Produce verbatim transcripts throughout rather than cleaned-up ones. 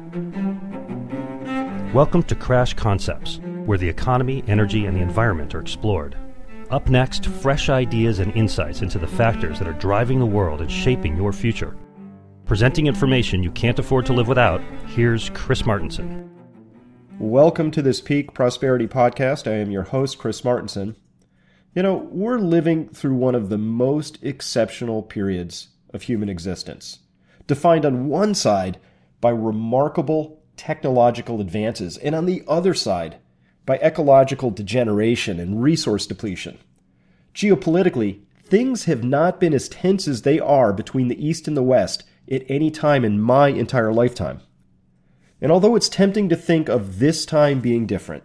Welcome to Crash Concepts, where the economy, energy, and the environment are explored. Up next, fresh ideas and insights into the factors that are driving the world and shaping your future. Presenting information you can't afford to live without, here's Chris Martenson. Welcome to this Peak Prosperity Podcast. I am your host, Chris Martenson. You know, we're living through one of the most exceptional periods of human existence, defined on one side by remarkable technological advances, and on the other side by ecological degeneration and resource depletion. Geopolitically, things have not been as tense as they are between the East and the West at any time in my entire lifetime. And although it's tempting to think of this time being different,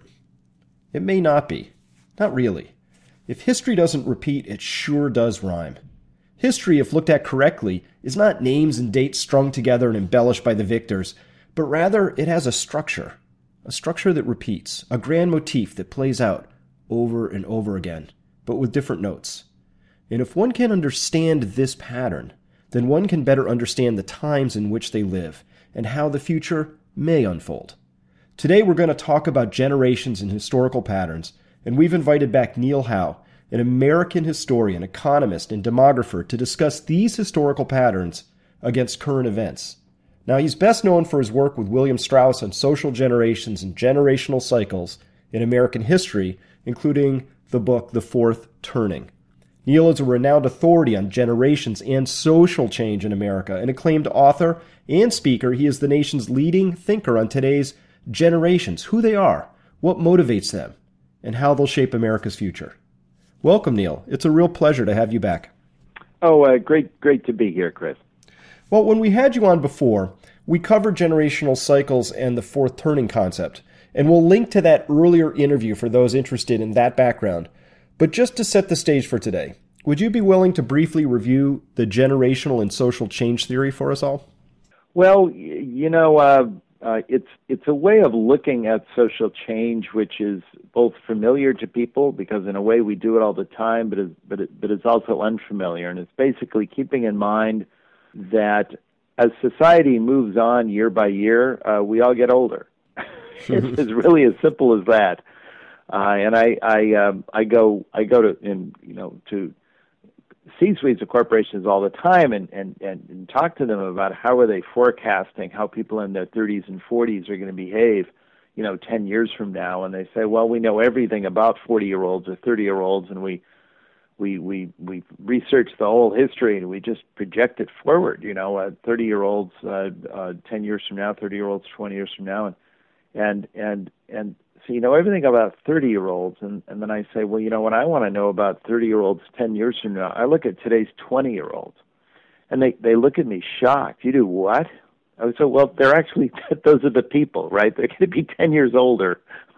it may not be. Not really. If history doesn't repeat, it sure does rhyme. History, if looked at correctly, is not names and dates strung together and embellished by the victors, but rather it has a structure, a structure that repeats, a grand motif that plays out over and over again, but with different notes. And if one can understand this pattern, then one can better understand the times in which they live and how the future may unfold. Today we're going to talk about generations and historical patterns, and we've invited back Neil Howe, an American historian, economist, and demographer, to discuss these historical patterns against current events. Now, he's best known for his work with William Strauss on social generations and generational cycles in American history, including the book The Fourth Turning. Neil is a renowned authority on generations and social change in America. An acclaimed author and speaker, he is the nation's leading thinker on today's generations, who they are, what motivates them, and how they'll shape America's future. Welcome, Neil. It's a real pleasure to have you back. Oh, uh, great, great to be here, Chris. Well, when we had you on before, we covered generational cycles and the fourth turning concept, and we'll link to that earlier interview for those interested in that background. But just to set the stage for today, would you be willing to briefly review the generational and social change theory for us all? Well, you know, uh, uh, it's it's a way of looking at social change which is both familiar to people, because in a way we do it all the time, but is, but it, but it's also unfamiliar, and it's basically keeping in mind that as society moves on year by year, uh, we all get older. It's as really as simple as that. Uh, and I I um, I go I go to in you know to C-suites of corporations all the time and, and, and, and talk to them about how are they forecasting how people in their thirties and forties are going to behave, you know, ten years from now. And they say, well, we know everything about forty-year-olds or thirty-year-olds, and we we we we research the whole history and we just project it forward. You know, uh, thirty-year-olds uh, uh, ten years from now, thirty-year-olds twenty years from now, and and and and. So you know everything about thirty-year-olds, and, and then I say, well, you know, what I want to know about thirty-year-olds ten years from now, I look at today's twenty-year-olds, and they, they look at me shocked. You do what? I would say, well, they're actually, those are the people, right? They're going to be ten years older.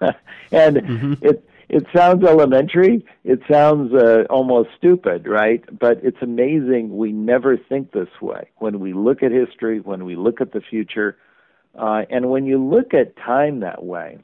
and mm-hmm. it it sounds elementary. It sounds uh, almost stupid, right? But it's amazing we never think this way when we look at history, when we look at the future, uh, and when you look at time that way.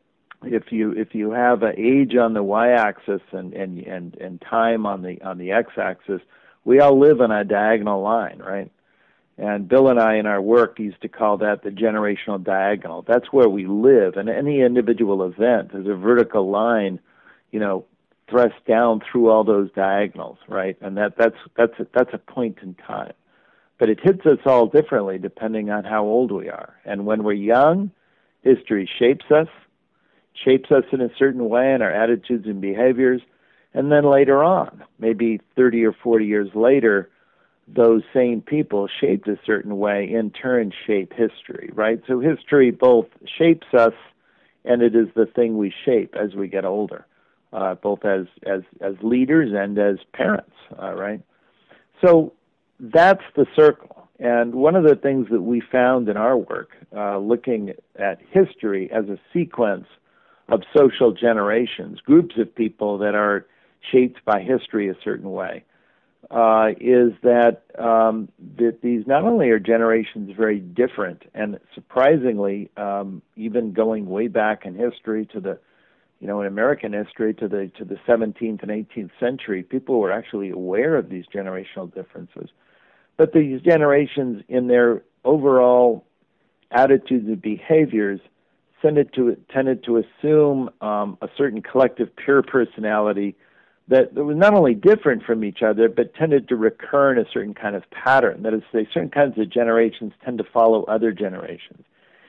If you if you have an age on the y-axis and, and, and, and time on the on the x-axis, we all live on a diagonal line, right? And Bill and I in our work used to call that the generational diagonal. That's where we live, and any individual event is a vertical line, you know, thrust down through all those diagonals, right? And that that's that's a, that's a point in time. But it hits us all differently depending on how old we are. And when we're young, history shapes us. shapes us in a certain way in our attitudes and behaviors, and then later on, maybe thirty or forty years later, those same people shaped a certain way, in turn shape history, right? So history both shapes us, and it is the thing we shape as we get older, uh, both as, as, as leaders and as parents, uh, right? So that's the circle. And one of the things that we found in our work, uh, looking at history as a sequence of social generations, groups of people that are shaped by history a certain way, uh, is that, um, that these not only are generations very different, and surprisingly, um, even going way back in history to the, you know, in American history to the to the seventeenth and eighteenth century, people were actually aware of these generational differences. But these generations, in their overall attitudes and behaviors tended to tended to assume um, a certain collective peer personality that, that was not only different from each other, but tended to recur in a certain kind of pattern. That is to say, certain kinds of generations tend to follow other generations.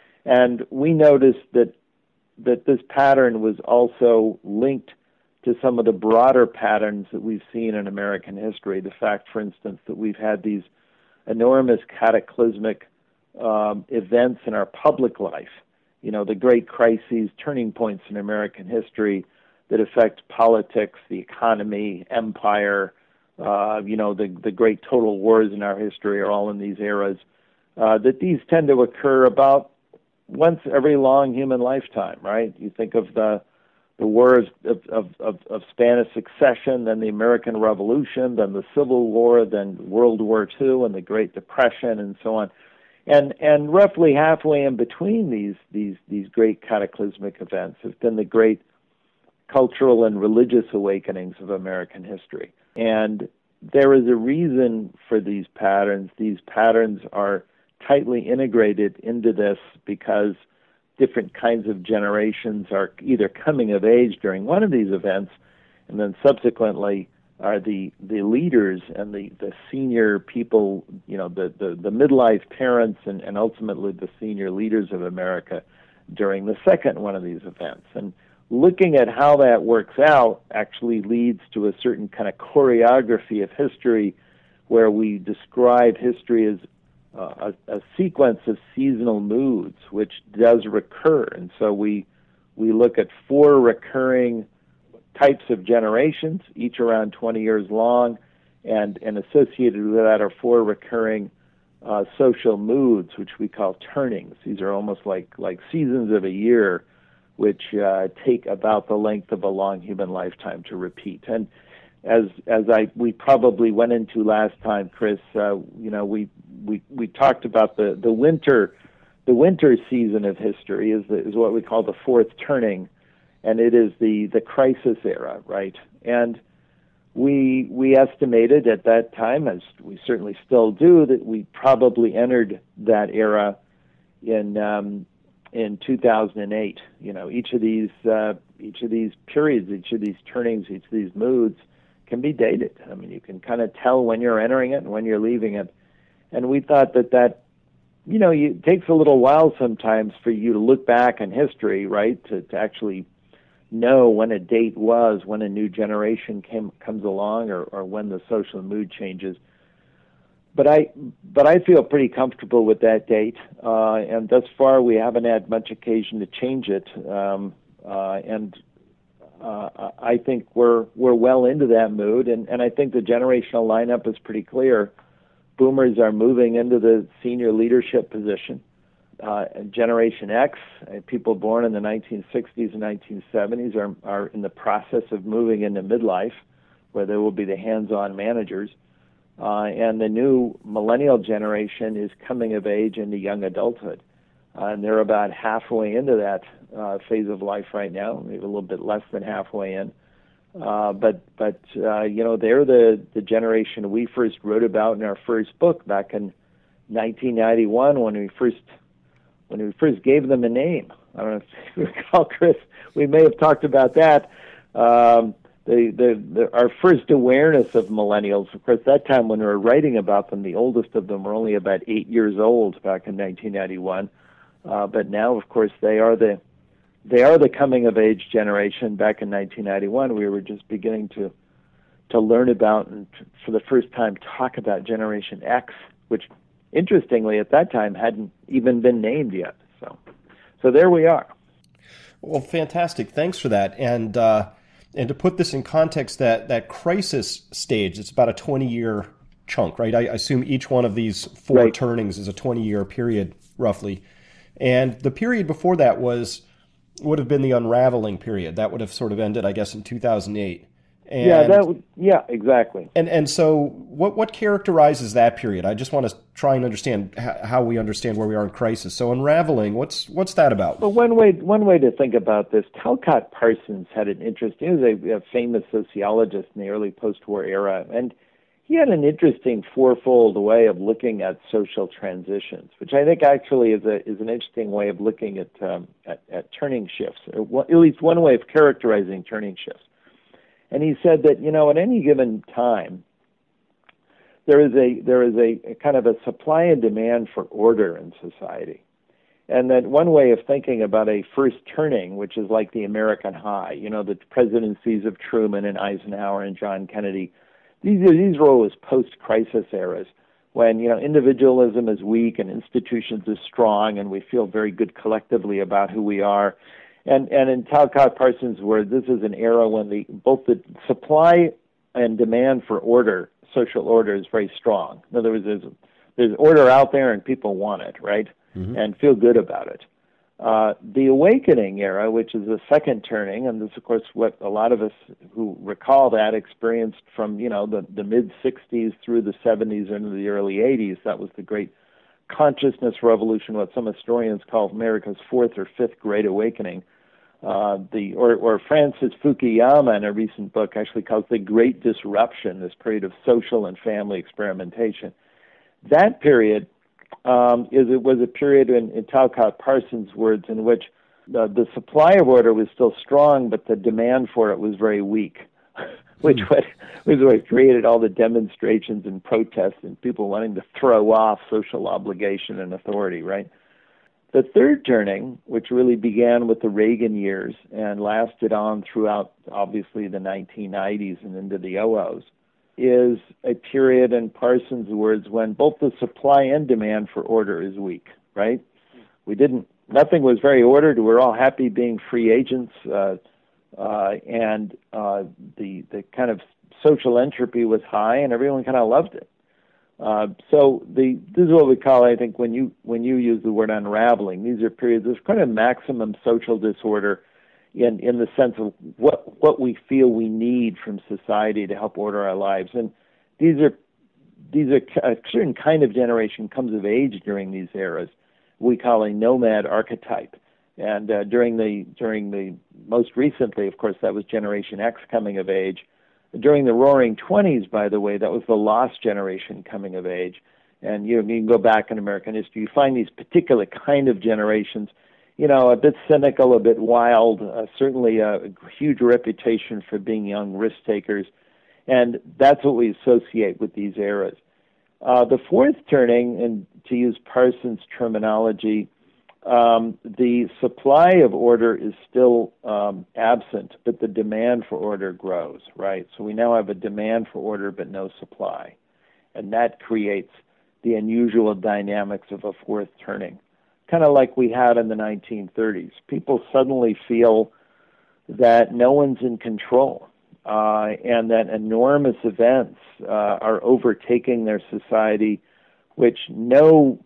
And we noticed that that this pattern was also linked to some of the broader patterns that we've seen in American history. The fact, for instance, that we've had these enormous cataclysmic um, events in our public life, you know, the great crises, turning points in American history that affect politics, the economy, empire, uh, you know, the, the great total wars in our history are all in these eras, uh, that these tend to occur about once every long human lifetime, right? You think of the the wars of, of, of, of Spanish succession, then the American Revolution, then the Civil War, then World War Two, and the Great Depression, and so on. And and roughly halfway in between these these these great cataclysmic events have been the great cultural and religious awakenings of American history. And there is a reason for these patterns. These patterns are tightly integrated into this because different kinds of generations are either coming of age during one of these events, and then subsequently are the, the leaders and the, the senior people, you know, the, the, the midlife parents and, and ultimately the senior leaders of America during the second one of these events. And looking at how that works out actually leads to a certain kind of choreography of history where we describe history as Uh, a, a sequence of seasonal moods, which does recur. And so we we look at four recurring types of generations, each around twenty years long, and, and associated with that are four recurring uh, social moods, which we call turnings. These are almost like, like seasons of a year, which uh, take about the length of a long human lifetime to repeat. And as as I we probably went into last time, Chris, uh, you know, we, we we talked about the, the winter the winter season of history is the, is what we call the fourth turning, and it is the, the crisis era, right? And we we estimated at that time, as we certainly still do, that we probably entered that era in um, in two thousand eight. You know, each of these uh, each of these periods, each of these turnings, each of these moods can be dated. I mean, you can kind of tell when you're entering it and when you're leaving it. And we thought that that, you know, you, it takes a little while sometimes for you to look back in history, right, to, to actually know when a date was, when a new generation came, comes along, or, or when the social mood changes. But I, but I feel pretty comfortable with that date, uh, and thus far we haven't had much occasion to change it. Um, uh, and uh, I think we're we're well into that mood, and, and I think the generational lineup is pretty clear. Boomers are moving into the senior leadership position. Uh, Generation X, uh, people born in the nineteen sixties and nineteen seventies, are are in the process of moving into midlife, where they will be the hands-on managers. Uh, and the new millennial generation is coming of age into young adulthood. Uh, and they're about halfway into that uh, phase of life right now, maybe a little bit less than halfway in. Uh, but, but uh, you know, they're the, the generation we first wrote about in our first book back in nineteen ninety-one when we first when we first gave them a name. I don't know if you recall, Chris, we may have talked about that. Um, The, the, the, our first awareness of millennials, of course, that time when we were writing about them, the oldest of them were only about eight years old back in nineteen ninety-one. Uh, but now, of course, they are the they are the coming of age generation. Back in nineteen ninety-one, we were just beginning to to learn about and to, for the first time talk about Generation X, which, interestingly, at that time hadn't even been named yet. So, so there we are. Well, fantastic. Thanks for that. And. Uh... And to put this in context, that, that crisis stage, it's about a twenty-year chunk, right? I assume each one of these four right. turnings is a twenty-year period, roughly. And the period before that was would have been the unraveling period. That would have sort of ended, I guess, in two thousand eight. And, yeah, that would, yeah, exactly. And and so what what characterizes that period? I just want to try and understand how we understand where we are in crisis. So unraveling, what's what's that about? Well, one way one way to think about this, Talcott Parsons had an interest. He was a, a famous sociologist in the early post-war era, and he had an interesting fourfold way of looking at social transitions, which I think actually is a is an interesting way of looking at um, at, at turning shifts, or one, at least one way of characterizing turning shifts. And he said that, you know, at any given time, there is a there is a, a kind of a supply and demand for order in society. And that one way of thinking about a first turning, which is like the American high, you know, the presidencies of Truman and Eisenhower and John Kennedy, these are, these are always post-crisis eras when, you know, individualism is weak and institutions are strong and we feel very good collectively about who we are. And and in Talcott Parsons' words, this is an era when the both the supply and demand for order, social order, is very strong. In other words, there's, there's order out there and people want it, right? Mm-hmm. And feel good about it. Uh, the Awakening era, which is the second turning, and this, of course, what a lot of us who recall that experienced from, you know, the, the mid-sixties through the seventies and into the early eighties. That was the great consciousness revolution, what some historians call America's fourth or fifth Great Awakening. Uh, the or, or Francis Fukuyama, in a recent book, actually calls the Great Disruption, this period of social and family experimentation. That period um, is it was a period, in, in Talcott Parsons' words, in which the, the supply of order was still strong, but the demand for it was very weak, which what, was what created all the demonstrations and protests and people wanting to throw off social obligation and authority, right? The third turning, which really began with the Reagan years and lasted on throughout, obviously, the nineteen nineties and into the oh ohs, is a period, in Parsons' words, when both the supply and demand for order is weak, right? We didn't, nothing was very ordered. We're all happy being free agents, uh, uh, and uh, the the kind of social entropy was high, and everyone kind of loved it. Uh, so the this is what we call, I think, when you when you use the word unraveling, these are periods of kind of maximum social disorder in, in the sense of what what we feel we need from society to help order our lives. And these are these are a certain kind of generation comes of age during these eras. We call a nomad archetype. And uh, during the during the most recently, of course, that was Generation X coming of age. During the Roaring Twenties, by the way, that was the lost generation coming of age. And you, you can go back in American history, you find these particular kind of generations, you know, a bit cynical, a bit wild, uh, certainly a huge reputation for being young risk takers. And that's what we associate with these eras. Uh, the fourth turning, and to use Parsons' terminology, Um, the supply of order is still um, absent, but the demand for order grows, right? So we now have a demand for order but no supply. And that creates the unusual dynamics of a fourth turning, kind of like we had in the nineteen thirties. People suddenly feel that no one's in control uh, and that enormous events uh, are overtaking their society, which no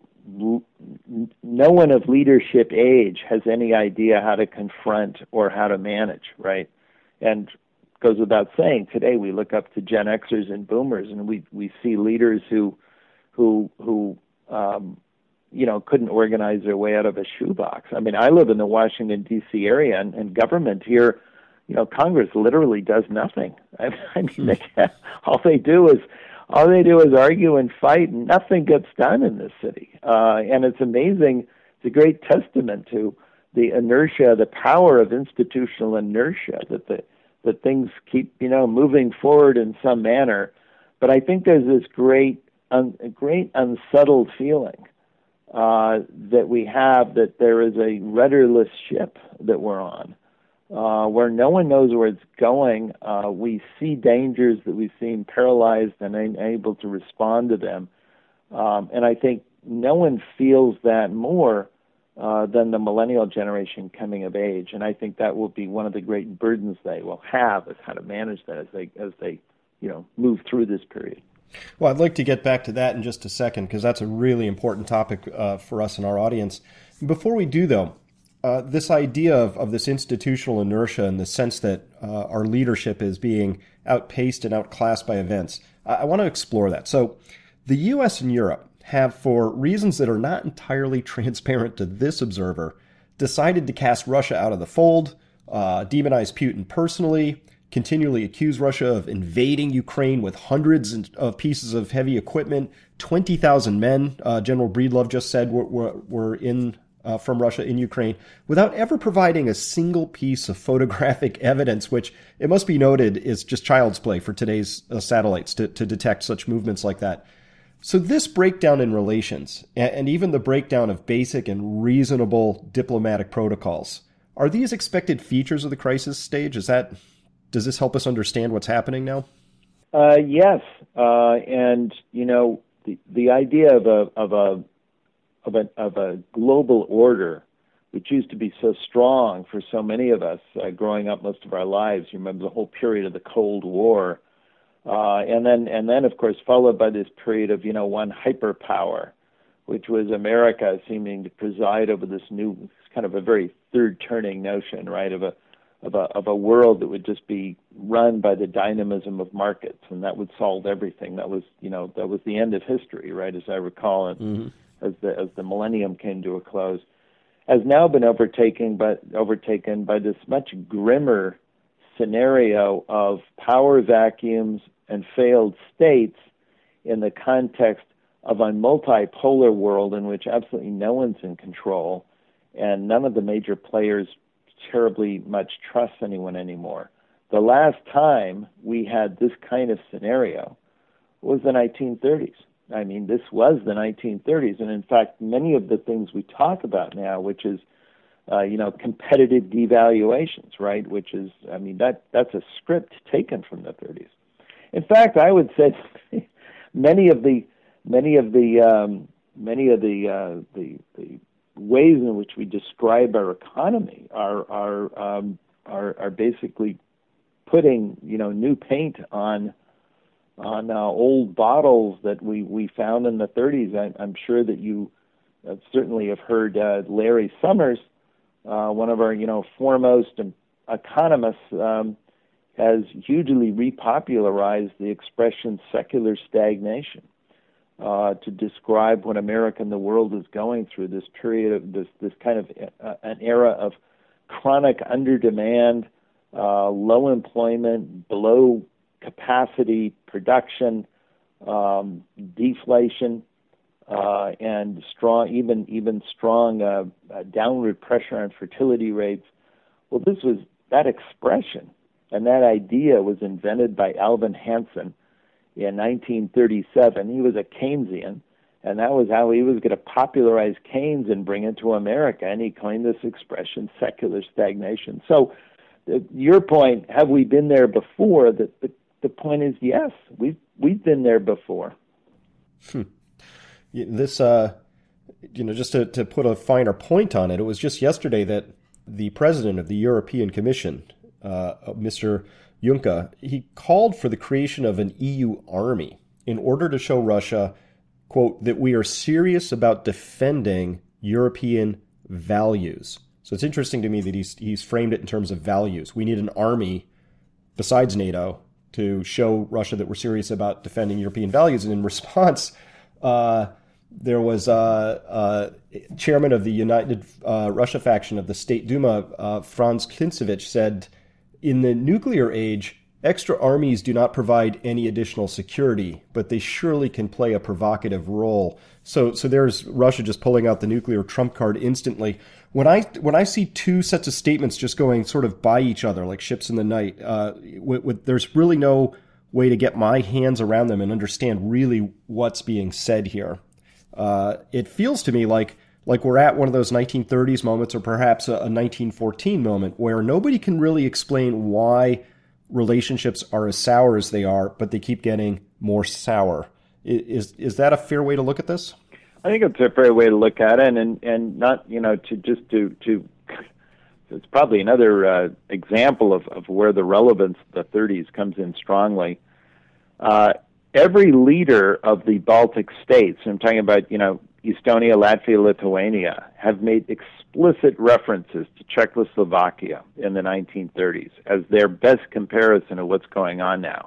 no one of leadership age has any idea how to confront or how to manage, right? And it goes without saying, today we look up to Gen Xers and Boomers, and we, we see leaders who, who, who um, you know, couldn't organize their way out of a shoebox. I mean, I live in the Washington, D C area, and, and government here, you know, Congress literally does nothing. I, I mean, they can't, all they do is All they do is argue and fight, and nothing gets done in this city. Uh, and it's amazing. It's a great testament to the inertia, the power of institutional inertia, that the that things keep, you know, moving forward in some manner. But I think there's this great, un, great unsettled feeling uh, that we have that there is a rudderless ship that we're on. Uh, where no one knows where it's going. Uh, we see dangers that we seem paralyzed and unable to respond to them. Um, and I think no one feels that more uh, than the millennial generation coming of age. And I think that will be one of the great burdens they will have, is how to manage that as they, as they you know, move through this period. Well, I'd like to get back to that in just a second, because that's a really important topic uh, for us and our audience. Before we do, though, Uh, this idea of, of this institutional inertia and the sense that uh, our leadership is being outpaced and outclassed by events, I, I want to explore that. So the U S and Europe have, for reasons that are not entirely transparent to this observer, decided to cast Russia out of the fold, uh, demonize Putin personally, continually accuse Russia of invading Ukraine with hundreds of pieces of heavy equipment. twenty thousand men, uh, General Breedlove just said, were, were, were in uh, from Russia in Ukraine, without ever providing a single piece of photographic evidence, which, it must be noted, is just child's play for today's uh, satellites to, to detect such movements like that. So this breakdown in relations, and even the breakdown of basic and reasonable diplomatic protocols, are these expected features of the crisis stage? Is that, does this help us understand what's happening now? Uh, yes, uh, and you know the the idea of a of a of a of a global order, which used to be so strong for so many of us uh, growing up most of our lives. You remember the whole period of the Cold War. Uh, and then, and then, of course, followed by this period of, you know, one hyperpower, which was America seeming to preside over this new kind of a very third-turning notion, right, of a, of a, of a world that would just be run by the dynamism of markets, and that would solve everything. That was, you know, that was the end of history, right, as I recall it, mm-hmm. as the as the millennium came to a close, has now been overtaken, but overtaken by this much grimmer scenario of power vacuums and failed states in the context of a multipolar world in which absolutely no one's in control and none of the major players terribly much trust anyone anymore. The last time we had this kind of scenario was the nineteen thirties. I mean, this was the nineteen thirties, and in fact, many of the things we talk about now, which is Uh, you know, competitive devaluations, right? Which is, I mean, that that's a script taken from the thirties. In fact, I would say many of the many of the um, many of the, uh, the the ways in which we describe our economy are are um, are, are basically putting, you know, new paint on on uh, old bottles that we, we found in the thirties. I, I'm sure that you uh, certainly have heard uh, Larry Summers. Uh, one of our, you know, foremost economists um, has hugely repopularized the expression secular stagnation uh, to describe what America and the world is going through, this period of this, this kind of uh, an era of chronic underdemand, uh, low employment, below capacity production, um, deflation, Uh, and strong, even even strong uh, uh, downward pressure on fertility rates. Well, this was that expression and that idea was invented by Alvin Hansen in nineteen thirty-seven. He was a Keynesian, and that was how he was going to popularize Keynes and bring it to America. And he coined this expression, secular stagnation. So, uh, your point, have we been there before? The the, the point is yes, we've we've been there before. Hmm. This, uh, you know, just to, to put a finer point on it, it was just yesterday that the president of the European Commission, uh, Mister Juncker, he called for the creation of an E U army in order to show Russia, quote, that we are serious about defending European values. So it's interesting to me that he's, he's framed it in terms of values. We need an army besides NATO to show Russia that we're serious about defending European values. And in response, uh, there was uh, uh, chairman of the United uh, Russia faction of the State Duma, uh, Franz Klintsevich, said, in the nuclear age, extra armies do not provide any additional security, but they surely can play a provocative role. So so there's Russia just pulling out the nuclear trump card instantly. When I when I see two sets of statements just going sort of by each other like ships in the night, uh, with, with, there's really no way to get my hands around them and understand really what's being said here. Uh, it feels to me like like we're at one of those nineteen thirties moments or perhaps a, a nineteen fourteen moment where nobody can really explain why relationships are as sour as they are, but they keep getting more sour. Is is that a fair way to look at this? I think it's a fair way to look at it, and and not, you know, to just to to it's probably another uh, example of, of where the relevance of the thirties comes in strongly. Uh, every leader of the Baltic states, I'm talking about, you know, Estonia, Latvia, Lithuania, have made explicit references to Czechoslovakia in the nineteen thirties as their best comparison of what's going on now.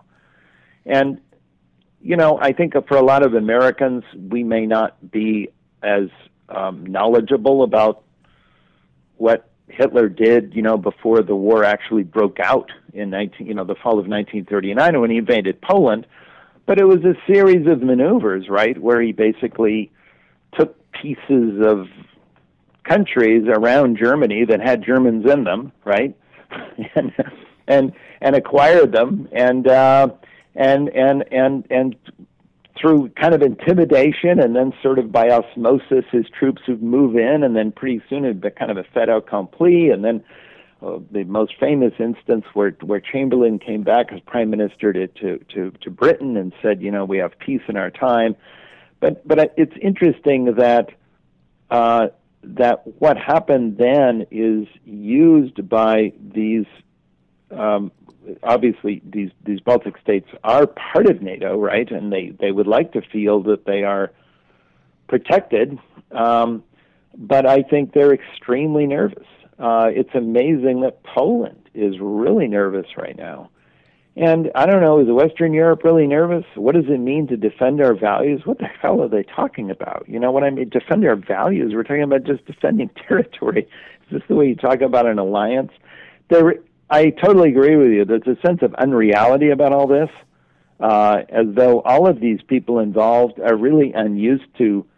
And, you know, I think for a lot of Americans, we may not be as um, knowledgeable about what Hitler did, you know, before the war actually broke out in nineteen, you know, the fall of nineteen thirty-nine when he invaded Poland. But it was a series of maneuvers, right, where he basically took pieces of countries around Germany that had Germans in them, right, and and and acquired them, and uh, and and and and through kind of intimidation, and then sort of by osmosis, his troops would move in, and then pretty soon it'd be kind of a fait accompli, and then uh, the most famous instance where where Chamberlain came back as prime minister to, to to to Britain and said, you know, we have peace in our time, but but it's interesting that uh, that what happened then is used by these. Um, Obviously, these, these Baltic states are part of NATO, right? And they, they would like to feel that they are protected. Um, but I think they're extremely nervous. Uh, it's amazing that Poland is really nervous right now. And I don't know, is Western Europe really nervous? What does it mean to defend our values? What the hell are they talking about? You know, when I mean defend our values, we're talking about just defending territory. Is this the way you talk about an alliance? There. I totally agree with you. There's a sense of unreality about all this, uh, as though all of these people involved are really unused to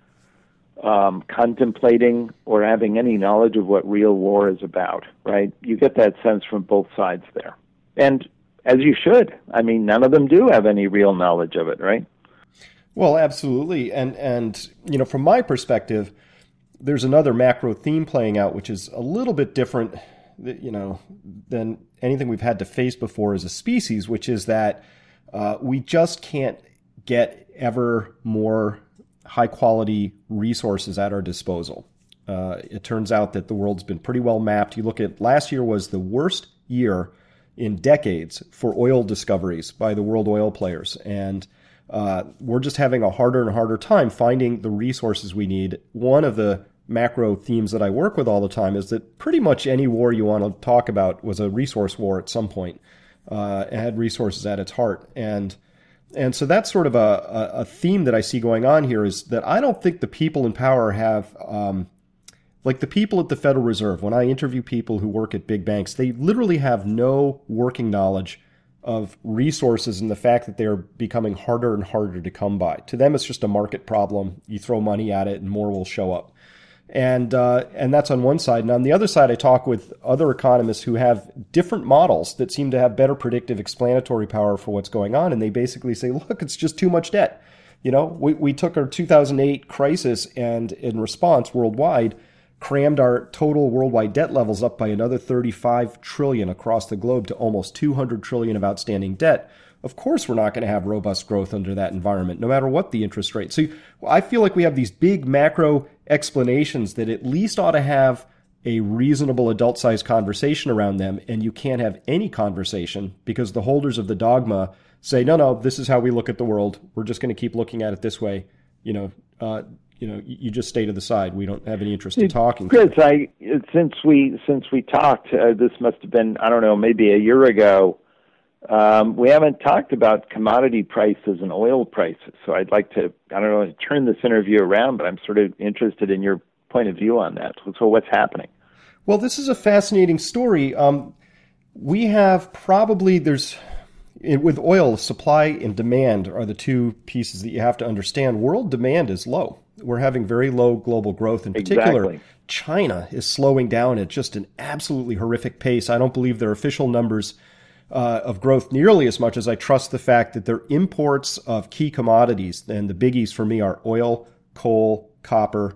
um, contemplating or having any knowledge of what real war is about, right? You get that sense from both sides there. And as you should. I mean, none of them do have any real knowledge of it, right? Well, absolutely. And, and you know, from my perspective, there's another macro theme playing out, which is a little bit different you know, than anything we've had to face before as a species, which is that uh, we just can't get ever more high-quality resources at our disposal. Uh, it turns out that the world's been pretty well mapped. You look at last year was the worst year in decades for oil discoveries by the world oil players. And uh, we're just having a harder and harder time finding the resources we need. One of the macro themes that I work with all the time is that pretty much any war you want to talk about was a resource war at some point. Uh, it had resources at its heart. And and so that's sort of a, a theme that I see going on here is that I don't think the people in power have, um, like the people at the Federal Reserve, when I interview people who work at big banks, they literally have no working knowledge of resources and the fact that they're becoming harder and harder to come by. To them, it's just a market problem. You throw money at it and more will show up. And uh, and that's on one side. And on the other side, I talk with other economists who have different models that seem to have better predictive explanatory power for what's going on. And they basically say, look, it's just too much debt. You know, we, we took our two thousand eight crisis and in response worldwide, crammed our total worldwide debt levels up by another thirty-five trillion across the globe to almost two hundred trillion of outstanding debt. Of course, we're not going to have robust growth under that environment, no matter what the interest rate. So I feel like we have these big macro explanations that at least ought to have a reasonable adult-sized conversation around them, and you can't have any conversation because the holders of the dogma say, no, no, this is how we look at the world. We're just going to keep looking at it this way. You know, uh, you know, you just stay to the side. We don't have any interest in talking. Chris, I since we since we talked, uh, this must have been I don't know, maybe a year ago. Um, we haven't talked about commodity prices and oil prices, so I'd like to, I don't know, turn this interview around, but I'm sort of interested in your point of view on that. So what's happening? Well, this is a fascinating story. Um, we have probably, there's, with oil, supply and demand are the two pieces that you have to understand. World demand is low. We're having very low global growth. In particular, exactly. China is slowing down at just an absolutely horrific pace. I don't believe their official numbers Uh, of growth nearly as much as I trust the fact that their imports of key commodities, and the biggies for me are oil, coal, copper,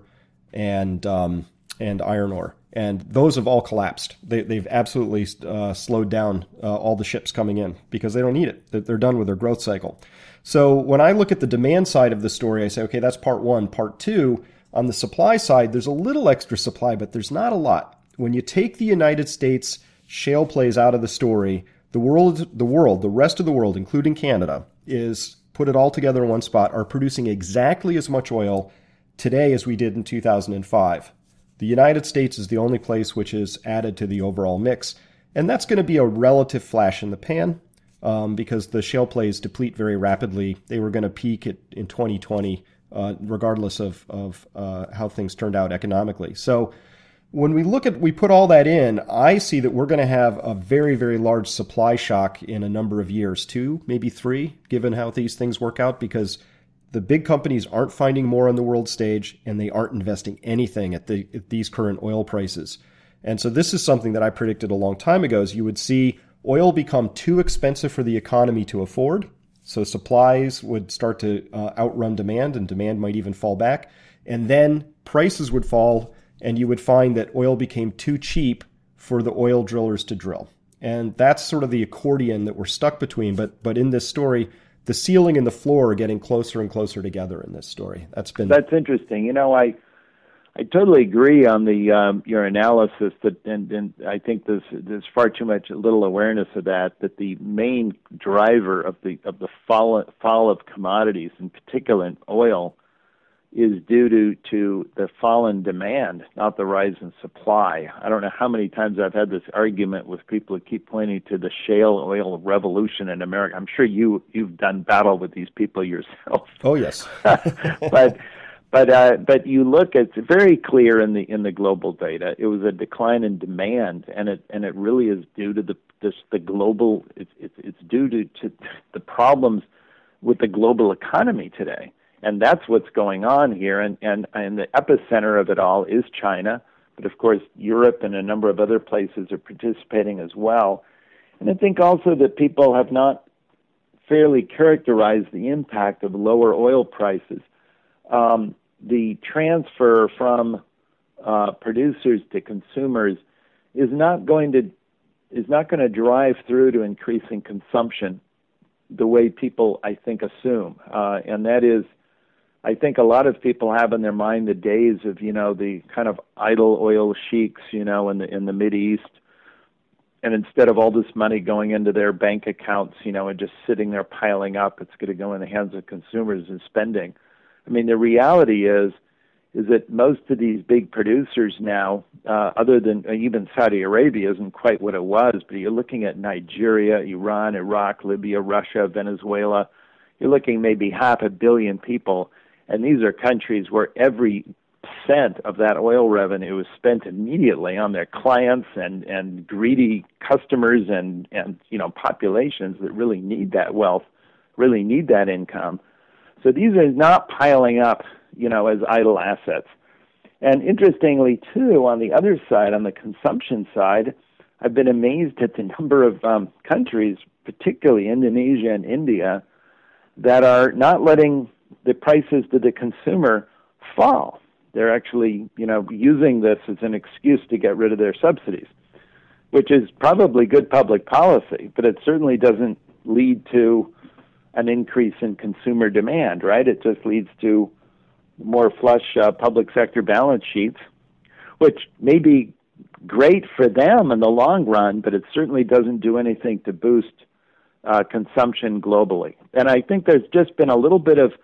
and um, and iron ore. And those have all collapsed. They, they've absolutely uh, slowed down uh, all the ships coming in because they don't need it. They're done with their growth cycle. So when I look at the demand side of the story, I say, okay, that's part one. Part two, on the supply side, there's a little extra supply, but there's not a lot. When you take the United States shale plays out of the story, The world, the world, the rest of the world, including Canada, is, put it all together in one spot, are producing exactly as much oil today as we did in two thousand five. The United States is the only place which is added to the overall mix. And that's going to be a relative flash in the pan um, because the shale plays deplete very rapidly. They were going to peak at, in twenty twenty, uh, regardless of, of uh, how things turned out economically. So when we look at, we put all that in, I see that we're going to have a very, very large supply shock in a number of years, two, maybe three, given how these things work out, because the big companies aren't finding more on the world stage and they aren't investing anything at, the, at these current oil prices. And so this is something that I predicted a long time ago, is you would see oil become too expensive for the economy to afford. So supplies would start to uh, outrun demand, and demand might even fall back. And then prices would fall, and you would find that oil became too cheap for the oil drillers to drill. And that's sort of the accordion that we're stuck between. But but in this story, the ceiling and the floor are getting closer and closer together in this story. That's been that's interesting. You know, I I totally agree on the um, your analysis that, and, and I think there's there's far too much little awareness of that. That the main driver of the of the fall fall of commodities, in particular in oil, is due to, to the fall in demand, not the rise in supply. I don't know how many times I've had this argument with people who keep pointing to the shale oil revolution in America. I'm sure you, you've done battle with these people yourself. Oh, yes. but but uh, but you look, it's very clear in the in the global data. It was a decline in demand, and it and it really is due to the this the global. It's it's, it's due to, to the problems with the global economy today. And that's what's going on here. And, and, and the epicenter of it all is China. But, of course, Europe and a number of other places are participating as well. And I think also that people have not fairly characterized the impact of lower oil prices. Um, the transfer from uh, producers to consumers is not going to is not going to drive through to increasing consumption the way people, I think, assume. Uh, and that is, I think a lot of people have in their mind the days of, you know, the kind of idle oil sheiks, you know, in the in the Mideast, and instead of all this money going into their bank accounts, you know, and just sitting there piling up, it's going to go in the hands of consumers and spending. I mean, the reality is, is that most of these big producers now, uh, other than uh, even Saudi Arabia, isn't quite what it was, but you're looking at Nigeria, Iran, Iraq, Libya, Russia, Venezuela. You're looking maybe half a billion people. And these are countries where every cent of that oil revenue is spent immediately on their clients and, and greedy customers and, and, you know, populations that really need that wealth, really need that income. So these are not piling up, you know, as idle assets. And interestingly, too, on the other side, on the consumption side, I've been amazed at the number of um, countries, particularly Indonesia and India, that are not letting the prices to the consumer fall. They're actually, you know, using this as an excuse to get rid of their subsidies, which is probably good public policy, but it certainly doesn't lead to an increase in consumer demand, right? It just leads to more flush uh, public sector balance sheets, which may be great for them in the long run, but it certainly doesn't do anything to boost uh, consumption globally. And I think there's just been a little bit of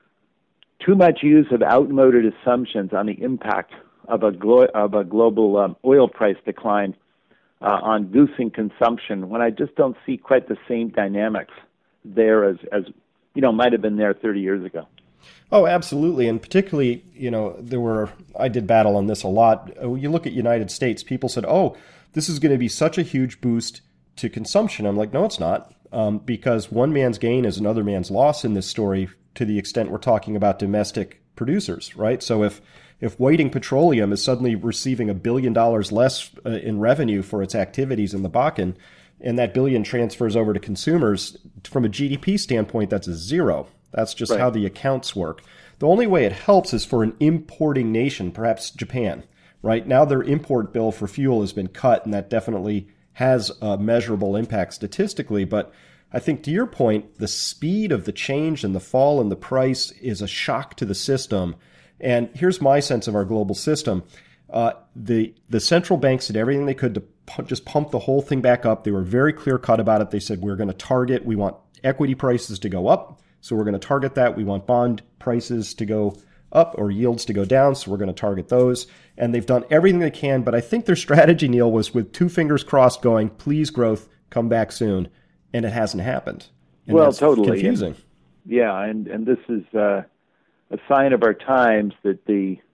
too much use of outmoded assumptions on the impact of a, glo- of a global um, oil price decline uh, on boosting consumption, when I just don't see quite the same dynamics there as, as you know, might have been there thirty years ago. Oh, absolutely. And particularly, you know, there were, I did battle on this a lot. You look at United States, people said, oh, this is going to be such a huge boost to consumption. I'm like, no, it's not. Um, because one man's gain is another man's loss in this story, to the extent we're talking about domestic producers, right? So if if Whiting Petroleum is suddenly receiving a billion dollars less uh, in revenue for its activities in the Bakken, and that billion transfers over to consumers, from a G D P standpoint, that's a zero. That's just right. How the accounts work. The only way it helps is for an importing nation, perhaps Japan, right? Now their import bill for fuel has been cut, and that definitely has a measurable impact statistically, but I think to your point, the speed of the change and the fall in the price is a shock to the system. And here's my sense of our global system. Uh, the the central banks did everything they could to pu- just pump the whole thing back up. They were very clear-cut about it. They said, we're going to target, we want equity prices to go up, so we're going to target that. We want bond prices to go up or yields to go down, so we're going to target those. And they've done everything they can, but I think their strategy, Neil, was with two fingers crossed going, please growth, come back soon. And it hasn't happened. And well, that's totally confusing. And, yeah, and, and this is uh, a sign of our times that the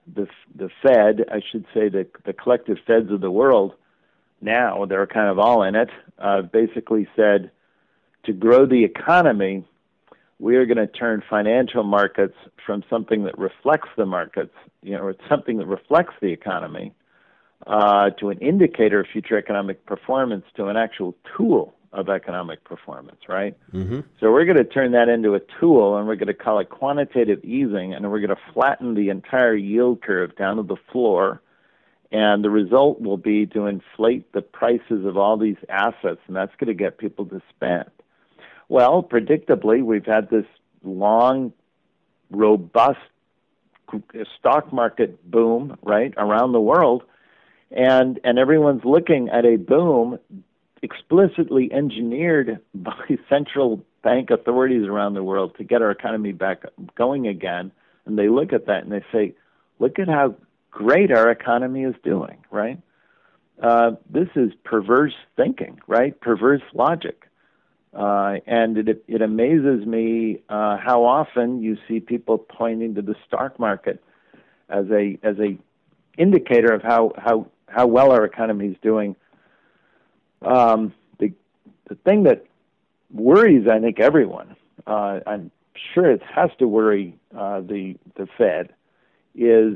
the the Fed, I should say the the collective Feds of the world now, they're kind of all in it, uh, basically said to grow the economy, we are going to turn financial markets from something that reflects the markets, you know, it's something that reflects the economy, uh, to an indicator of future economic performance, to an actual tool of economic performance, right? Mm-hmm. So we're going to turn that into a tool, and we're going to call it quantitative easing, and we're going to flatten the entire yield curve down to the floor, and the result will be to inflate the prices of all these assets, and that's going to get people to spend. Well, predictably, we've had this long, robust stock market boom, right, around the world, and and everyone's looking at a boom explicitly engineered by central bank authorities around the world to get our economy back going again. And they look at that and they say, look at how great our economy is doing, right? Uh, this is perverse thinking, right? Perverse logic. Uh, and it, it amazes me uh, how often you see people pointing to the stock market as a as a indicator of how, how, how well our economy is doing. Um, the the thing that worries, I think, everyone, uh, I'm sure it has to worry uh, the the Fed, is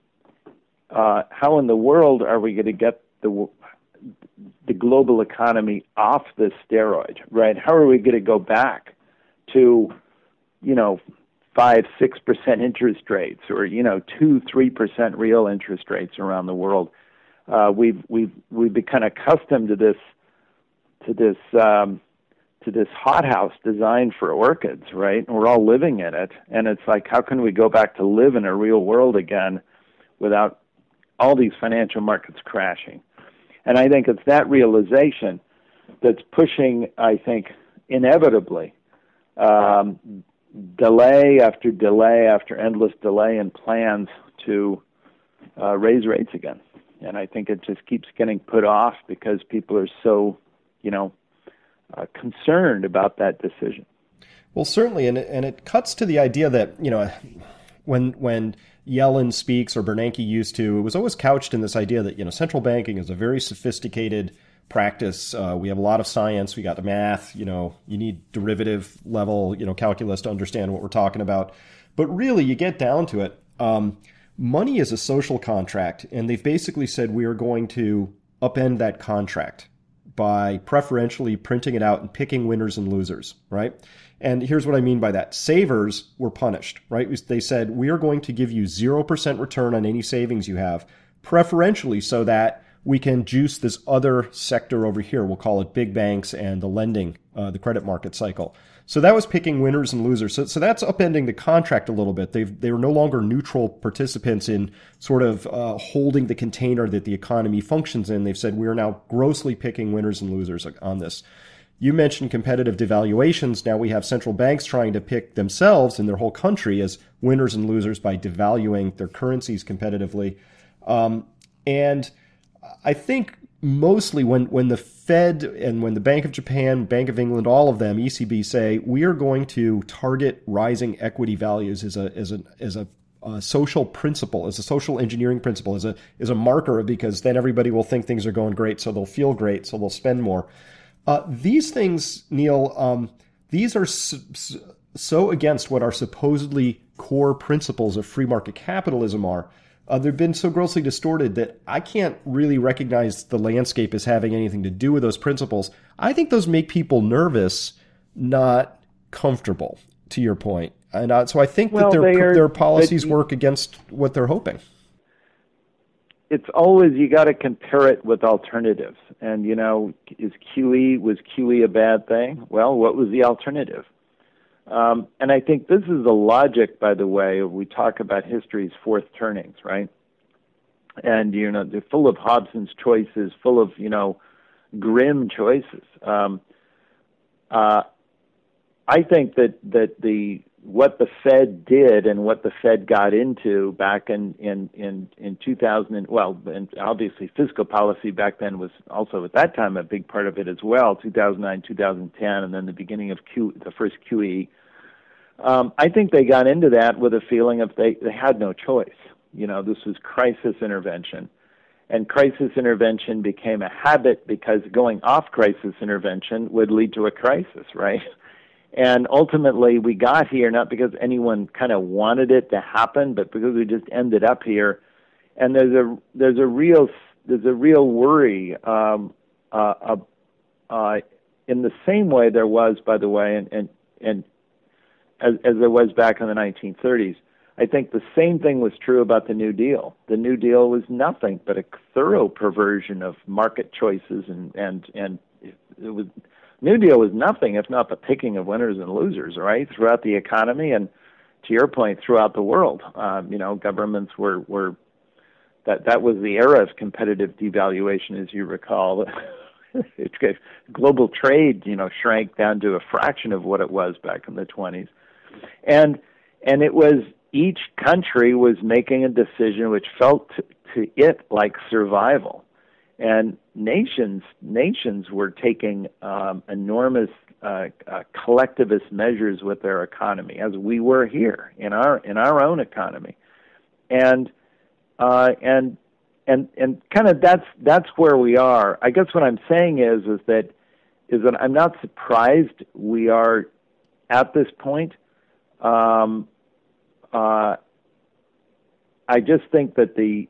uh, how in the world are we going to get the the global economy off this steroid, right? How are we going to go back to, you know, five, six percent interest rates, or you know, two, three percent real interest rates around the world? Uh, we've we've we've become accustomed to this to this um, to this hothouse designed for orchids, right? And we're all living in it, and it's like, how can we go back to live in a real world again without all these financial markets crashing? And I think it's that realization that's pushing, I think, inevitably, um, delay after delay after endless delay in plans to uh, raise rates again. And I think it just keeps getting put off because people are so, you know, uh, concerned about that decision. Well, certainly, and it, and it cuts to the idea that, you know, when when Yellen speaks or Bernanke used to, it was always couched in this idea that, you know, central banking is a very sophisticated practice. Uh, we have a lot of science. We got the math. You know, you need derivative level, you know, calculus to understand what we're talking about. But really, you get down to it. Um, money is a social contract, and they've basically said we are going to upend that contract by preferentially printing it out and picking winners and losers, right? And here's what I mean by that. Savers were punished, right? They said, we are going to give you zero percent return on any savings you have, preferentially so that we can juice this other sector over here. We'll call it big banks and the lending, uh, the credit market cycle. So that was picking winners and losers. So, so that's upending the contract a little bit. They've, they were no longer neutral participants in sort of uh, holding the container that the economy functions in. They've said we are now grossly picking winners and losers on this. You mentioned competitive devaluations. Now we have central banks trying to pick themselves and their whole country as winners and losers by devaluing their currencies competitively. Um, and I think mostly when, when the Fed and when the Bank of Japan, Bank of England, all of them, E C B say, we are going to target rising equity values as a as a as a uh, social principle, as a social engineering principle, as a as a marker, because then everybody will think things are going great, so they'll feel great, so they'll spend more. Uh, these things, Neil, um, these are so, so against what our supposedly core principles of free market capitalism are. Uh, they've been so grossly distorted that I can't really recognize the landscape as having anything to do with those principles. I think those make people nervous, not comfortable, to your point. And uh, so I think well, that their, are, their policies but, work against what they're hoping. It's always, you got to compare it with alternatives. And, you know, is Q E, was Q E a bad thing? Well, what was the alternative? Um, and I think this is the logic, by the way, we talk about history's fourth turnings, right? And, you know, they're full of Hobson's choices, full of, you know, grim choices. Um, uh, I think that, that the what the Fed did and what the Fed got into back in, in, in, in two thousand, well, and obviously fiscal policy back then was also at that time a big part of it as well, two thousand nine, two thousand ten, and then the beginning of Q, the first Q E. Um, I think they got into that with a feeling of they, they had no choice. You know, this was crisis intervention. And crisis intervention became a habit because going off crisis intervention would lead to a crisis, right? And ultimately, we got here not because anyone kind of wanted it to happen, but because we just ended up here. And there's a there's a real there's a real worry, um, uh, uh, uh, in the same way there was, by the way, and and, and as, as there was back in the nineteen thirties. I think the same thing was true about the New Deal. The New Deal was nothing but a thorough perversion of market choices, and and and it was New Deal was nothing if not the picking of winners and losers, right, throughout the economy and, to your point, throughout the world. Um, you know, governments were were that that was the era of competitive devaluation, as you recall. It, global trade, you know, shrank down to a fraction of what it was back in the twenties, and and it was. Each country was making a decision which felt to, to it like survival, and nations nations were taking um, enormous uh, uh, collectivist measures with their economy, as we were here in our in our own economy, and uh, and and and kind of that's that's where we are. I guess what I'm saying is is that is that I'm not surprised we are at this point. Um, Uh, I just think that the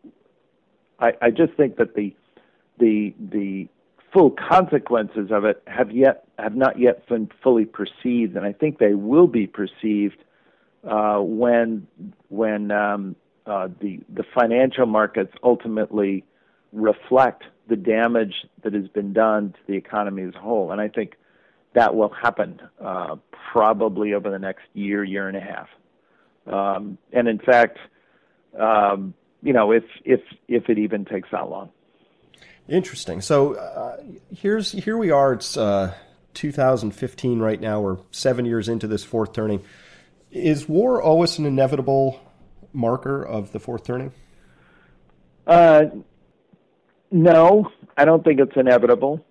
I, I just think that the the the full consequences of it have yet have not yet been fully perceived, and I think they will be perceived uh, when when um, uh, the the financial markets ultimately reflect the damage that has been done to the economy as a whole, and I think that will happen uh, probably over the next year, year and a half. Um, and in fact, um, you know, if if if it even takes that long. Interesting. So uh, here's here we are. It's uh, two thousand fifteen right now. We're seven years into this fourth turning. Is war always an inevitable marker of the fourth turning? Uh, no, I don't think it's inevitable.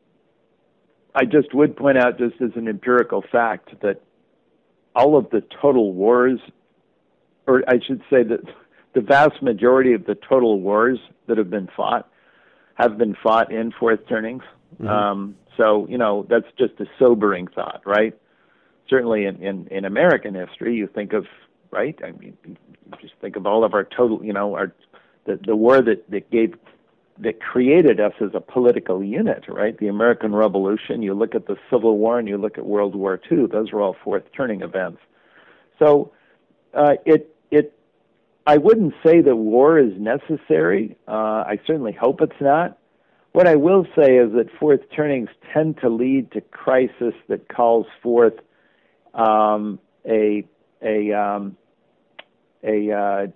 I just would point out, just as an empirical fact, that all of the total wars, or I should say that the vast majority of the total wars that have been fought have been fought in fourth turnings. Mm-hmm. Um, so, you know, that's just a sobering thought, right? Certainly in, in, in American history, you think of, right? I mean, you just think of all of our total, you know, our the, the war that, that gave, that created us as a political unit, right? The American Revolution, you look at the Civil War and you look at World War Two, those were all fourth turning events. So uh, it, it, I wouldn't say that war is necessary. Uh, I certainly hope it's not. What I will say is that fourth turnings tend to lead to crisis that calls forth um, a, a, um, a, uh,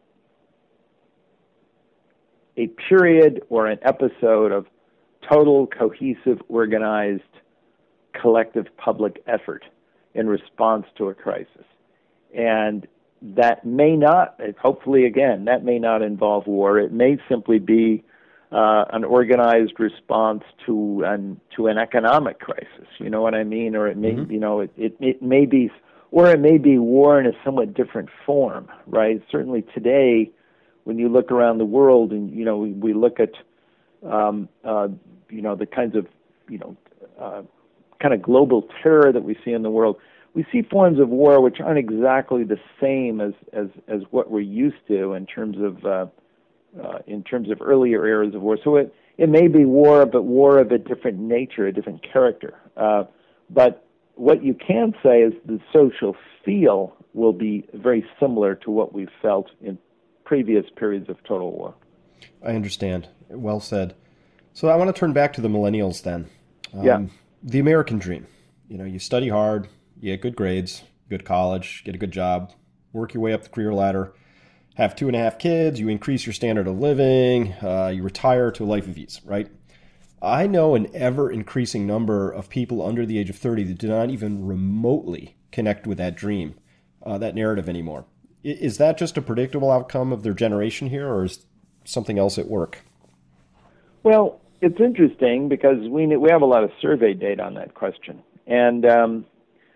a period or an episode of total, cohesive, organized, collective public effort in response to a crisis. And that may not, hopefully again, that may not involve war. It may simply be uh, an organized response to an to an economic crisis. You know what I mean? Or it may, mm-hmm. you know, it, it it may be, or it may be war in a somewhat different form, right? Certainly today, when you look around the world, and you know, we, we look at, um, uh, you know, the kinds of, you know, uh, kind of global terror that we see in the world, we see forms of war which aren't exactly the same as as, as what we're used to in terms of uh, uh, in terms of earlier eras of war. So it it may be war, but war of a different nature, a different character. Uh, but what you can say is the social feel will be very similar to what we've felt in previous periods of total war. I understand. Well said. So I want to turn back to the millennials then. Um, yeah. The American dream. You know, you study hard, you get good grades, good college, get a good job, work your way up the career ladder, have two and a half kids, you increase your standard of living, uh, you retire to a life of ease, right? I know an ever-increasing number of people under the age of thirty that do not even remotely connect with that dream, uh, that narrative anymore. Is that just a predictable outcome of their generation here, or is something else at work? Well, it's interesting because we we have a lot of survey data on that question, and um,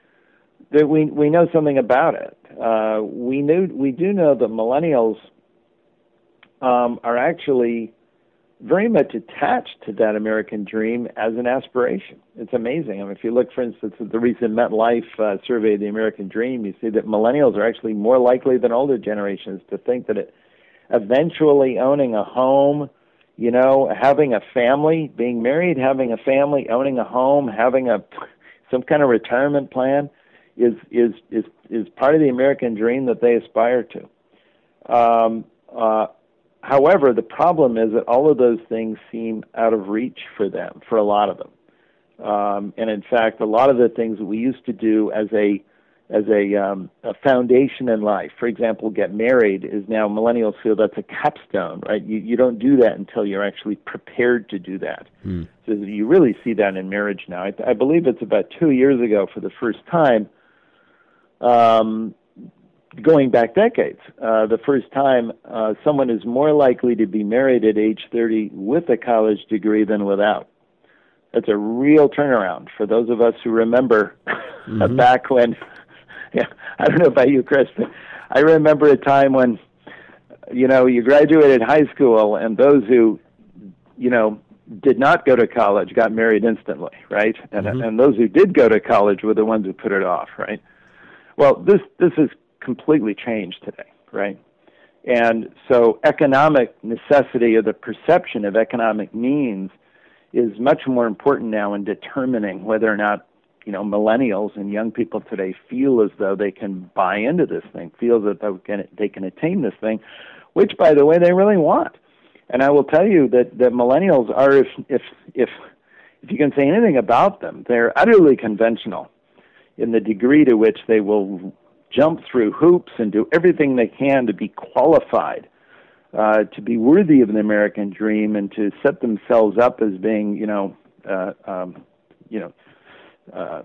that we we know something about it. Uh, we knew we do know that millennials um, are actually very much attached to that American dream as an aspiration. It's amazing. I mean, if you look, for instance, at the recent MetLife uh, survey of the American dream, you see that millennials are actually more likely than older generations to think that it, eventually owning a home, you know, having a family, being married, having a family, owning a home, having a some kind of retirement plan is is is is part of the American dream that they aspire to. Um, uh, However, the problem is that all of those things seem out of reach for them, for a lot of them. Um, and in fact, a lot of the things that we used to do as a as a, um, a foundation in life, for example, get married, is now millennials feel that's a capstone, right? You you don't do that until you're actually prepared to do that. Mm. So you really see that in marriage now. I, I believe it's about two years ago for the first time. Um, Going back decades, uh, the first time uh, someone is more likely to be married at age thirty with a college degree than without. That's a real turnaround for those of us who remember mm-hmm. back when, yeah, I don't know about you, Chris, but I remember a time when, you know, you graduated high school and those who, you know, did not go to college got married instantly, right? And, mm-hmm. and those who did go to college were the ones who put it off, right? Well, this this is completely changed today, right? And so economic necessity, or the perception of economic means, is much more important now in determining whether or not, you know, millennials and young people today feel as though they can buy into this thing, feel that they can, they can attain this thing, which, by the way, they really want. And I will tell you that, that millennials are, if, if, if, if you can say anything about them, they're utterly conventional in the degree to which they will jump through hoops and do everything they can to be qualified, uh, to be worthy of the American dream, and to set themselves up as being, you know, uh, um, you know, uh,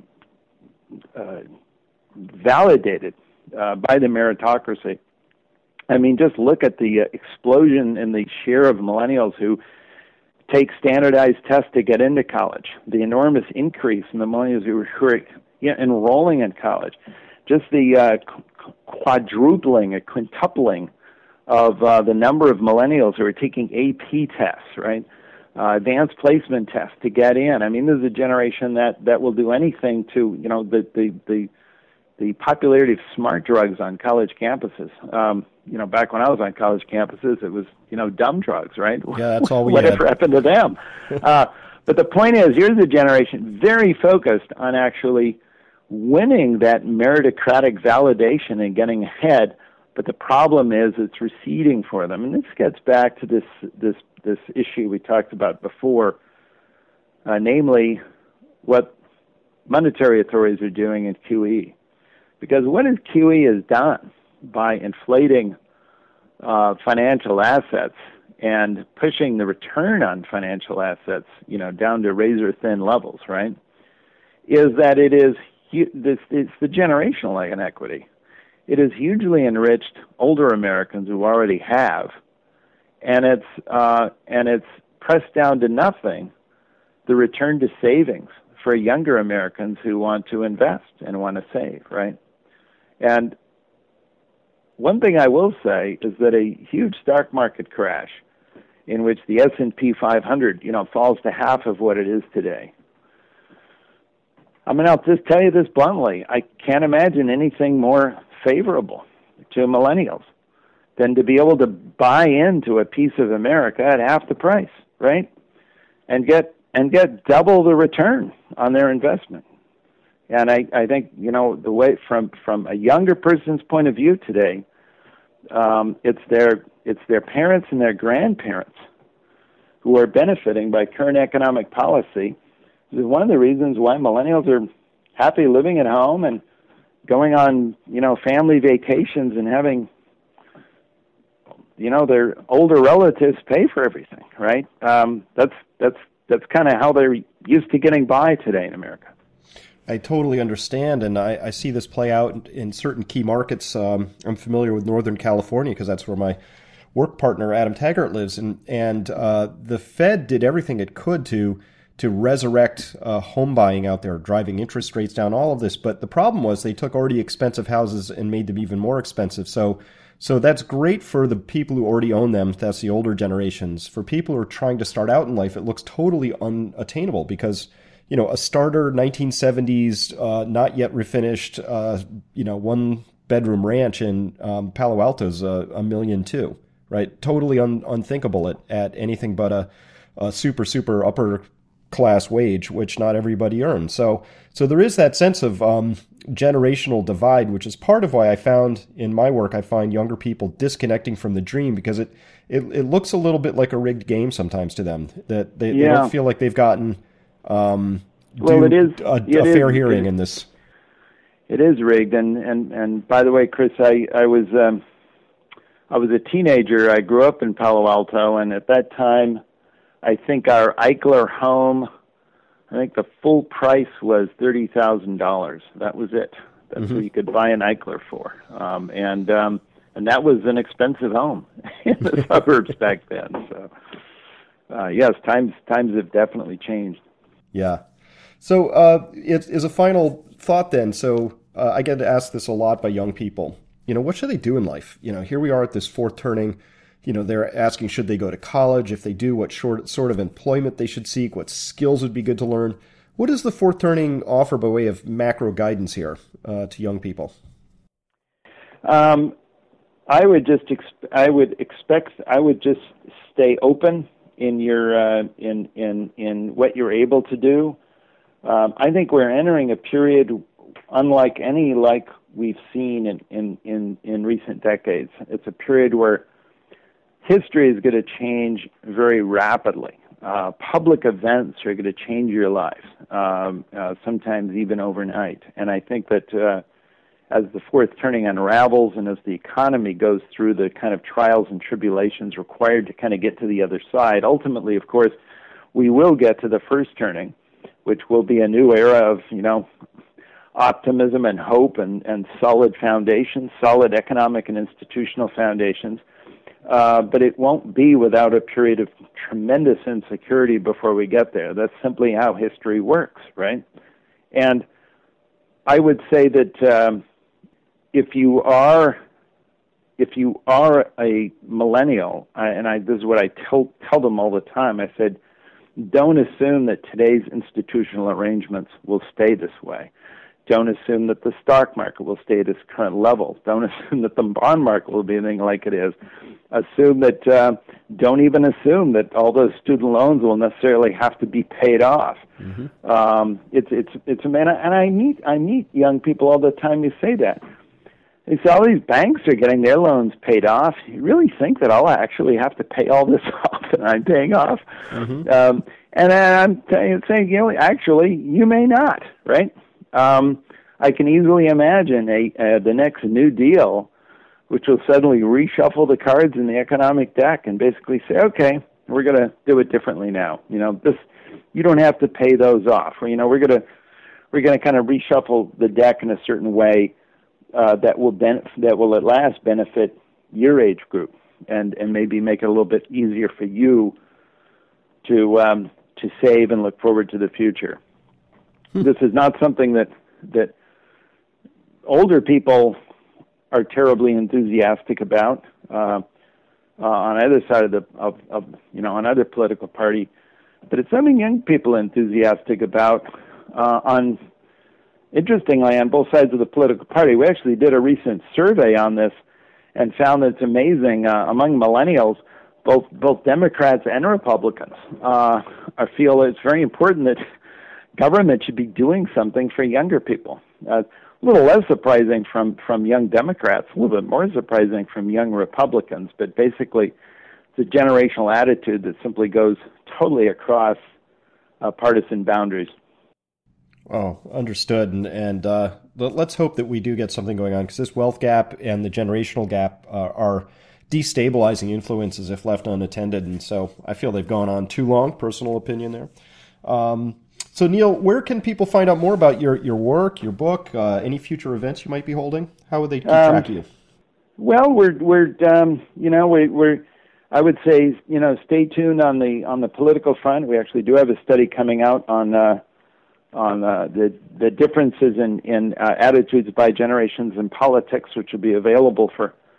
uh, validated uh, by the meritocracy. I mean, just look at the uh, explosion in the share of millennials who take standardized tests to get into college, the enormous increase in the millennials who are you know, enrolling in college. Just the uh, quadrupling, a quintupling of uh, the number of millennials who are taking A P tests, right? Uh, advanced placement tests to get in. I mean, this is a generation that, that will do anything to, you know, the the the, the popularity of smart drugs on college campuses. Um, you know, back when I was on college campuses, it was, you know, dumb drugs, right? Yeah, that's all we Whatever had. happened to them? uh, but the point is, here's a generation very focused on actually winning that meritocratic validation and getting ahead, but the problem is it's receding for them. And this gets back to this this this issue we talked about before, uh, namely what monetary authorities are doing in Q E. Because what has Q E has done by inflating uh, financial assets and pushing the return on financial assets, you know, down to razor-thin levels, right, is that it is This, it's the generational inequity. It has hugely enriched older Americans who already have, and it's uh, and it's pressed down to nothing the return to savings for younger Americans who want to invest and want to save, right? And one thing I will say is that a huge stock market crash, in which the S and P five hundred, you know, falls to half of what it is today. I mean, I'll just tell you this bluntly. I can't imagine anything more favorable to millennials than to be able to buy into a piece of America at half the price, right? And get and get double the return on their investment. And I, I think, you know, the way from, from a younger person's point of view today, um, it's their it's their parents and their grandparents who are benefiting by current economic policy. This is one of the reasons why millennials are happy living at home and going on, you know, family vacations and having, you know, their older relatives pay for everything, right? Um, that's that's that's kind of how they're used to getting by today in America. I totally understand, and I, I see this play out in certain key markets. Um, I'm familiar with Northern California because that's where my work partner, Adam Taggart, lives, and, and uh, the Fed did everything it could to to resurrect uh, home buying out there, driving interest rates down, all of this. But the problem was they took already expensive houses and made them even more expensive. So So that's great for the people who already own them. That's the older generations. For people who are trying to start out in life, it looks totally unattainable because, you know, a starter nineteen seventies, uh, not yet refinished, uh, you know, one bedroom ranch in um, Palo Alto is a, a million two, right? Totally un, unthinkable at, at anything but a, a super, super upper class wage, which not everybody earns. So, so there is that sense of um, generational divide, which is part of why I found in my work, I find younger people disconnecting from the dream because it, it, it looks a little bit like a rigged game sometimes to them, that they, yeah. they don't feel like they've gotten um, well, it is, a, it a fair is, hearing it, in this. It is rigged. And, and, and by the way, Chris, I, I was, um, I was a teenager. I grew up in Palo Alto, and at that time, I think our Eichler home, I think the full price was thirty thousand dollars. That was it. That's mm-hmm. what you could buy an Eichler for. Um, and um, and that was an expensive home in the suburbs back then. So, uh, yes, times times have definitely changed. Yeah. So uh, it, as a final thought then, so uh, I get to ask this a lot by young people. You know, what should they do in life? You know, here we are at this fourth turning. You know, they're asking, should they go to college? If they do, what short, sort of employment they should seek? What skills would be good to learn? What does the fourth turning offer by way of macro guidance here uh, to young people? Um, I would just, exp- I would expect, I would just stay open in your, uh, in, in, in what you're able to do. Um, I think we're entering a period unlike any like we've seen in, in, in, in recent decades. It's a period where history is going to change very rapidly. Uh, public events are going to change your life, um, uh, sometimes even overnight. And I think that uh, as the fourth turning unravels and as the economy goes through the kind of trials and tribulations required to kind of get to the other side, ultimately, of course, we will get to the first turning, which will be a new era of, you know, optimism and hope and, and solid foundations, solid economic and institutional foundations. Uh, but it won't be without a period of tremendous insecurity before we get there. That's simply how history works, right? And I would say that um, if you are if you are a millennial, I, and I, this is what I tell tell them all the time. I said, don't assume that today's institutional arrangements will stay this way. Don't assume that the stock market will stay at its current level. Don't assume that the bond market will be anything like it is. Assume that, uh, don't even assume that all those student loans will necessarily have to be paid off. Mm-hmm. Um, it's, it's, it's, man, and I meet, I meet young people all the time who say that. They say, all these banks are getting their loans paid off. You really think that I'll actually have to pay all this off that I'm paying off? Mm-hmm. Um, and then I'm t- saying, you know, actually, you may not, right? Um, I can easily imagine a, uh, the next New Deal, which will suddenly reshuffle the cards in the economic deck and basically say, okay, we're going to do it differently now. You know, this, you don't have to pay those off. Or, you know, we're going to we're going to kind of reshuffle the deck in a certain way uh, that will ben- that will at last benefit your age group and, and maybe make it a little bit easier for you to um, to save and look forward to the future. This is not something that that older people are terribly enthusiastic about uh, uh, on either side of the of, of you know on either political party, but it's something young people are enthusiastic about. Uh, on interestingly, on both sides of the political party, we actually did a recent survey on this and found that it's amazing uh, among millennials. Both both Democrats and Republicans uh, I feel it's very important that government should be doing something for younger people. Uh, a little less surprising from, from young Democrats, a little bit more surprising from young Republicans, but basically it's a generational attitude that simply goes totally across uh, partisan boundaries. Oh, understood. And, and uh, let's hope that we do get something going on, because this wealth gap and the generational gap uh, are destabilizing influences if left unattended. And so I feel they've gone on too long, personal opinion there. Um, So, Neil, where can people find out more about your, your work, your book, uh, any future events you might be holding? How would they keep um, track of you? Well, we're we're um, you know we, we're I would say you know stay tuned on the on the political front. We actually do have a study coming out on uh, on uh, the the differences in in uh, attitudes by generations in politics, which will be available for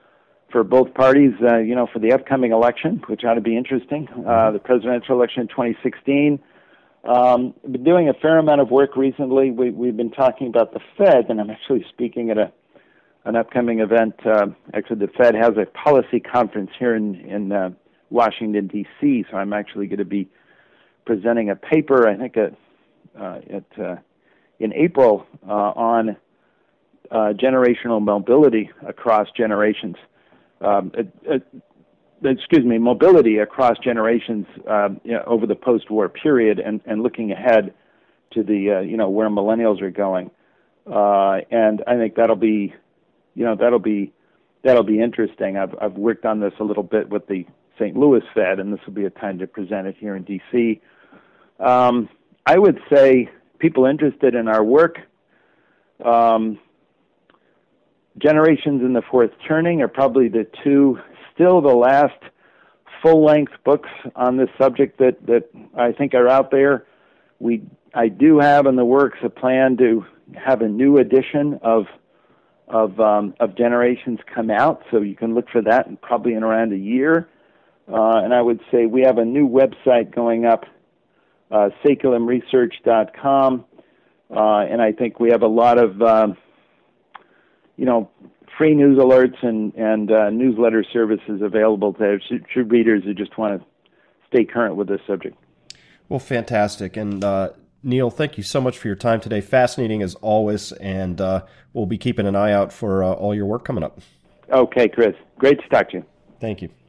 for both parties, uh, you know, for the upcoming election, which ought to be interesting, uh, the presidential election in twenty sixteen. Um, I've been doing a fair amount of work recently. We, we've been talking about the Fed, and I'm actually speaking at a an upcoming event. Uh, actually, the Fed has a policy conference here in, in uh, Washington, D C, so I'm actually going to be presenting a paper, I think, at, uh, at, uh, in April uh, on uh, generational mobility across generations. Um, it, it, excuse me, mobility across generations uh, you know, over the post-war period, and, and looking ahead to the uh, you know where millennials are going, uh, and I think that'll be, you know, that'll be that'll be interesting. I've I've worked on this a little bit with the Saint Louis Fed, and this will be a time to present it here in D C. Um, I would say people interested in our work. Um, Generations in the Fourth Turning are probably the two, still the last full-length books on this subject that, that I think are out there. We, I do have in the works a plan to have a new edition of of um, of Generations come out, so you can look for that in probably in around a year. Uh, and I would say we have a new website going up, uh, saculum research dot com, uh, and I think we have a lot of um, you know, free news alerts and, and uh, newsletter services available to, to readers who just want to stay current with this subject. Well, fantastic. And uh, Neil, thank you so much for your time today. Fascinating as always, and uh, we'll be keeping an eye out for uh, all your work coming up. Okay, Chris. Great to talk to you. Thank you.